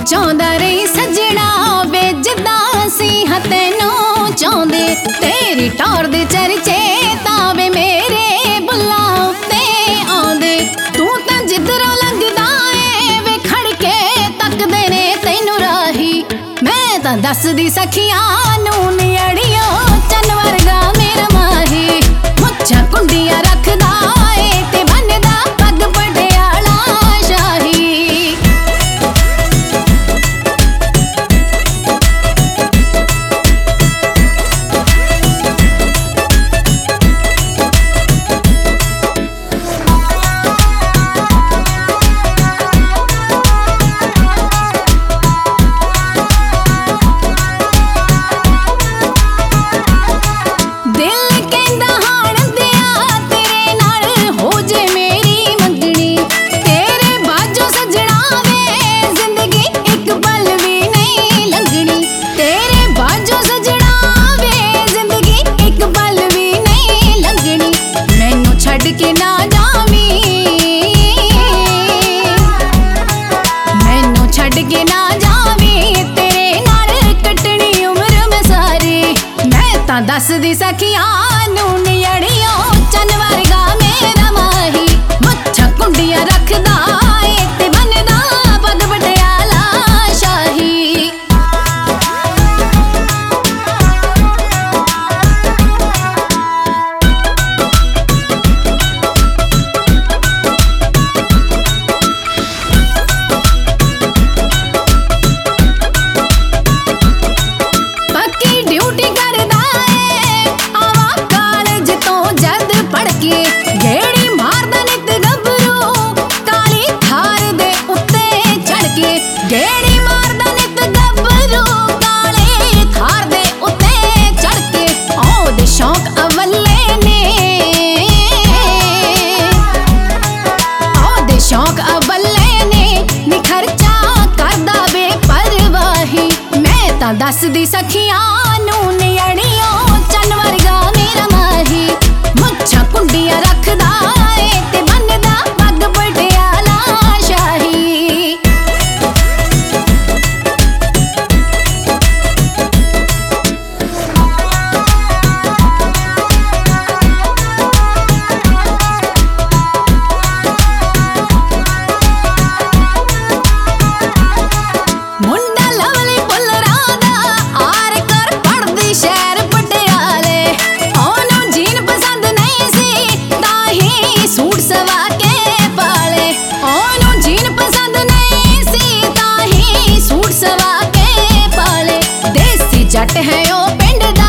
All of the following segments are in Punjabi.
ਚਾਹੁੰਦਾ ਰਹੀ ਸੱਜਣਾ ਵੇ ਜਿੱਦਾਂ ਅਸੀਂ ਤੈਨੂੰ ਚਾਹੁੰਦੇ। ਤੇਰੀ ਟੌਰ ਦੇ ਚਰਚੇ ਤਾਂ ਵੇ ਮੇਰੇ ਬੁੱਲਾਂ ਉੱਤੇ ਆਉਂਦੇ। ਤੂੰ ਤਾਂ ਜਿੱਧਰੋਂ ਲੰਘਦਾ ਏ ਵੇ ਖੜ ਕੇ ਤੱਕਦੇ ਨੇ ਤੈਨੂੰ ਰਾਹੀ। ਮੈਂ ਤਾਂ ਦੱਸਦੀ ਸਖੀਆਂ ਨੂੰ ਨਿਆੜੀਓ ਚੰਨ ਵਰਗਾ ਮੇਰਾ ਮਾਹੀ। ਮੁੱਛਾਂ ਕੁੰਡੀਆਂ ਰੱਖਦਾ ਏ ਤੇ ਬੰਨਦਾ ਪੱਗ ਪਟਿਆਲਾ ਸ਼ਾਹੀ। ਦੱਸਦੀ ਸਖੀਆਂ ਨੂੰ ਨਿਆੜੀਓ ਚੰਨ ਵਰਗਾ ਮੇਰਾ ਮਾਹੀ। ਮੁੱਛਾਂ ਕੁੰਡੀਆਂ ਰੱਖਦਾ ਏ ਤੇ ਬੰਨਦਾ ਪੱਗ ਪਟਿਆਲਾ ਸ਼ਾਹੀ। ਪੱਕੀ ਡਿਊਟੀ ਕਰਦਾ ਗੇੜੀ ਮਾਰਦਾ ਨਿੱਤ ਗੱਭਰੂ ਕਾਲੀ ਥਾਰ ਦੇ ਉੱਤੇ ਚੜ ਕੇ। ਗੇੜੀ ਮਾਰਦਾ ਨਿੱਤ ਗੱਭਰੂ ਕਾਲੀ ਥਾਰ ਦੇ ਉੱਤੇ ਚੜ ਕੇ। ਉਹਦੇ ਸ਼ੌਕ ਅਵੱਲੇ ਨੇ, ਉਹਦੇ ਸ਼ੌਕ ਅਵੱਲੇ ਨੇ ਨੀ ਖਰਚਾ ਕਰਦਾ ਬੇਪਰਵਾਹੀ। ਮੈਂ ਤਾਂ ਦੱਸਦੀ ਸਖੀਆਂ ਨੂੰ ਨਿਆੜੀਓ ਚੰਨ ਵਰਗਾ ਮੇਰਾ ਮਾਹੀ। ਮੁੱਛਾਂ ਕੁੰਡੀਆਂ ਰੱਖਦਾ ਏ ਤੇ ਬੰਨਦਾ ਪੱਗ ਪਟਿਆਲਾ ਸ਼ਾਹੀ। ਮੁੰਡਾ ਲਵਲੀ ਪੁੱਲਰਾਂ ਦਾ ਆਰ ਕਰ ਪੜਦੀ ਸ਼ਹਿਰ ਪਟਿਆਲੇ। ਉਹਨੂੰ ਜੀਨ ਪਸੰਦ ਨਹੀਂ ਸੀ ਤਾਂ ਹੀ ਸੂਟ ਸਵਾ ਕੇ ਪਾਲੇ। ਉਹਨੂੰ ਜੀਨ ਪਸੰਦ ਨਹੀਂ ਸੀ ਤਾਂ ਹੀ ਸੂਟ ਸਵਾ ਕੇ ਪਾਲੇ। ਦੇਸੀ ਜੱਟ ਹੈ ਉਹ ਪਿੰਡ ਦਾ,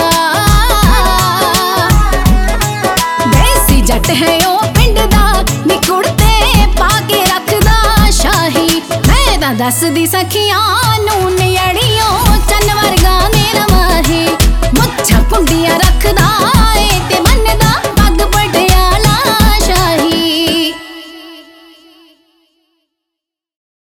ਦੇਸੀ ਜੱਟ ਹੈ ਉਹ ਪਿੰਡ ਦਾ ਨੀ ਕੁੜਤੇ ਪਾ ਕੇ ਰੱਖਦਾ ਸ਼ਾਹੀ। ਮੈਂ ਤਾਂ ਦੱਸਦੀ ਸਖੀਆਂ ਨੂੰ ਨਿਆੜੀਓ ਚੰਨ ਵਰਗਾ